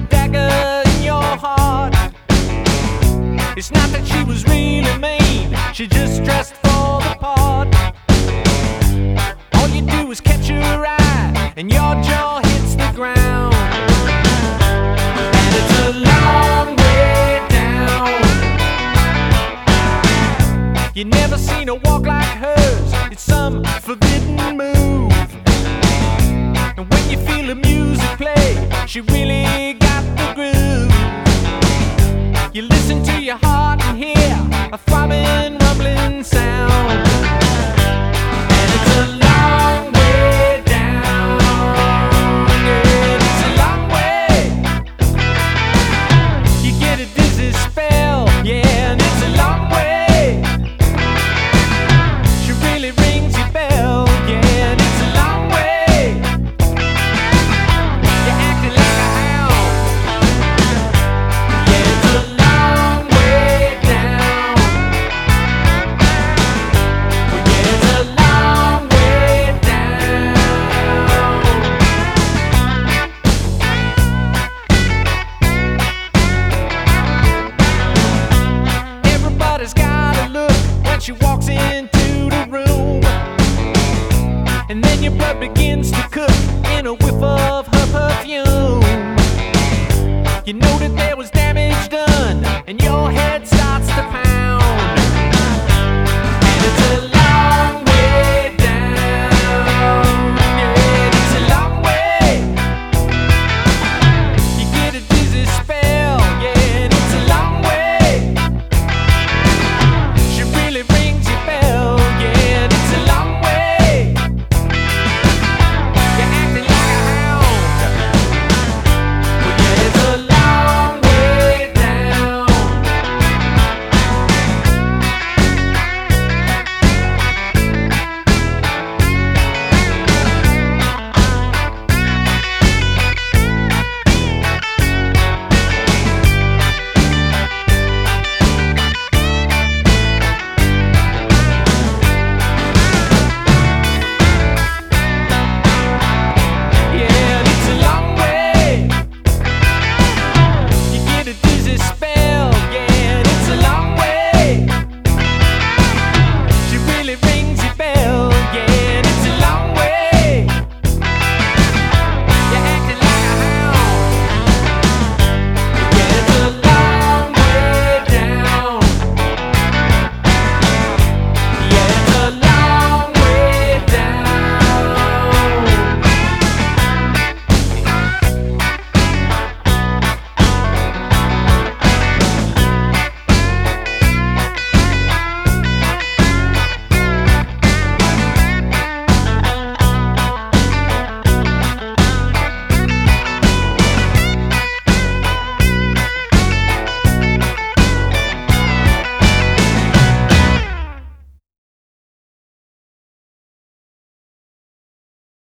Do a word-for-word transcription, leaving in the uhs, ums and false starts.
dagger in your heart. It's not that she was really mean, she just dressed for the part. All you do is catch her eye and your jaw hits the ground. And it's a long way down. You never seen her walk like hers, it's some forbidden move. And when you feel the music play, she really got the groove. You listen to your heart and hear a throbbing